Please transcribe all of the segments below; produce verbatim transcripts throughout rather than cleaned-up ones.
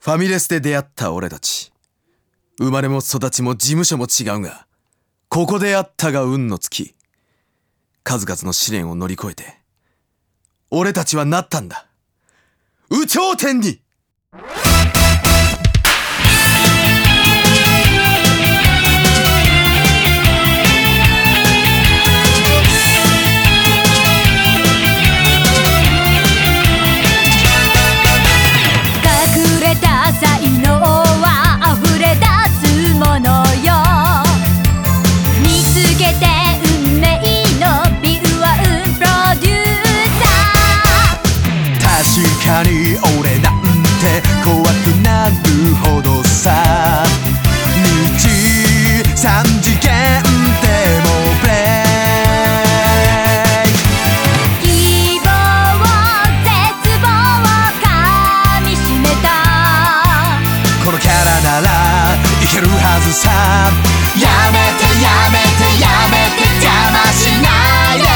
ファミレスで出会った俺たち。生まれも育ちも事務所も違うが、ここで会ったが運の尽き。数々の試練を乗り越えて、俺たちはなったんだ。有頂天に。 隠れた才能は溢れ出すものよ。見つけて運命の敏腕プロデューサー。 確かに俺なんて怖くなるほどさ。にじさん次元でもブレイク。 希望絶望をかみしめた。 このキャラならいけるはずさ。やめてやめてやめて邪魔しないで。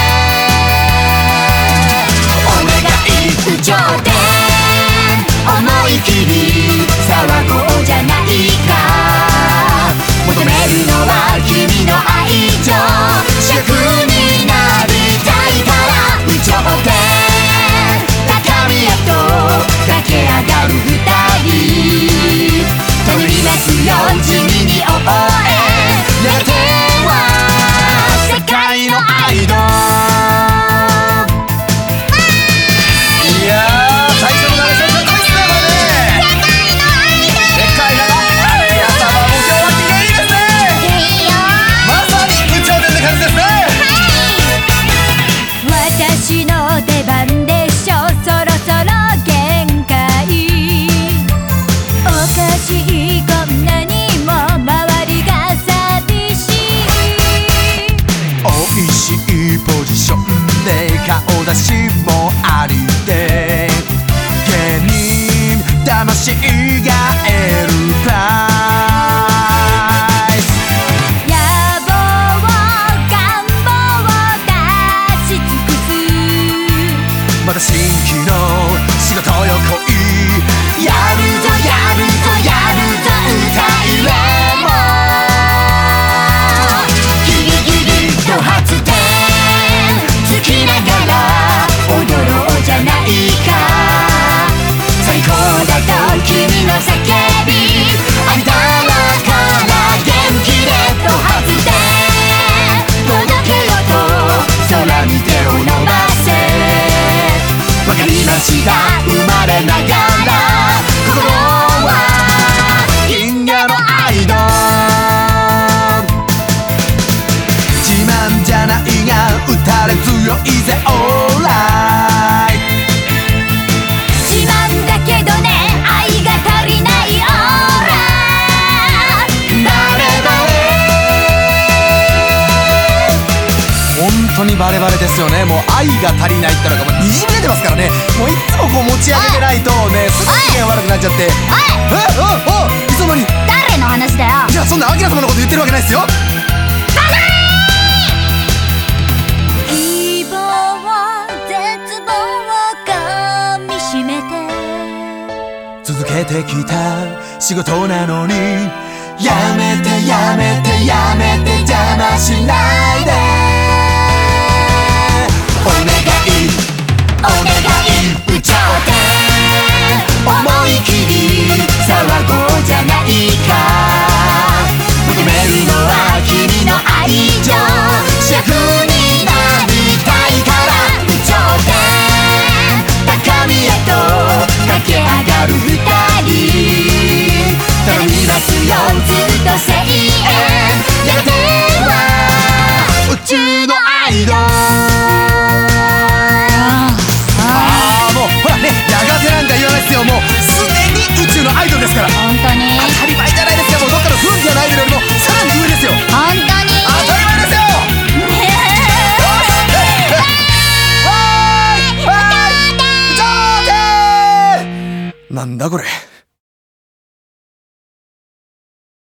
俺がいい有頂天、思い切り騒ごうじゃないか。求めるのは君の愛情。主役になりたいから有頂天。高みへと駆け上がる二人。頼みますよ地味に応援。やがては世界のアイドル。いやー最初のナレーションかっこいいっすねこれね。世界のアイドル。皆様も今日はきれいですね。まさに有頂天って感じですね。 私の出番でしょ、そろそろ限界。おかしいこんなにも周りが寂しい。 おいしいポジションで顔出しもありで、芸人魂が得るプライス。 野望願望を出し尽くす。 また新規の仕事よ来い。やるぞやるぞやるぞ歌いれも。ギリギリド発展つきながら踊ろうじゃないか。最高だと君の叫び。あんたらから元気でド発展届けよと空に手を伸ばせ。わかりました。生まれながら心は銀河のアイドル。自慢じゃないが打たれ強いぜオーライ。 自慢だけどね愛が足りないオーライ。 バレバレ。本当にバレバレですよね。もう愛が足りないってのがもうにじみ出てますからね。もういつもこう持ち上げてないとね、すぐ機嫌悪くなっちゃって。えおおいつの間に。 誰の話だよ。 じゃあそんなアキラ様のこと言ってるわけないですよ。 希望絶望をかみしめて。 続けてきた仕事なのに、やめてやめてやめて邪魔しないで。お願いお願い有頂天。思い切り騒ごうじゃないか。求めるのは君の愛情。主役になりたいから有頂天。高みへと駆け上がる二人。頼みますよずっと声援。やがては宇宙のアイドル。ああもうほらね、やがてなんか言わないですよ。もうすでに宇宙のアイドルですから。 本当に当たり前じゃないですか。もうどっかのフンじゃないアイドルよりもさらに上ですよ。 本当に当たり前ですよ。なんだこれ。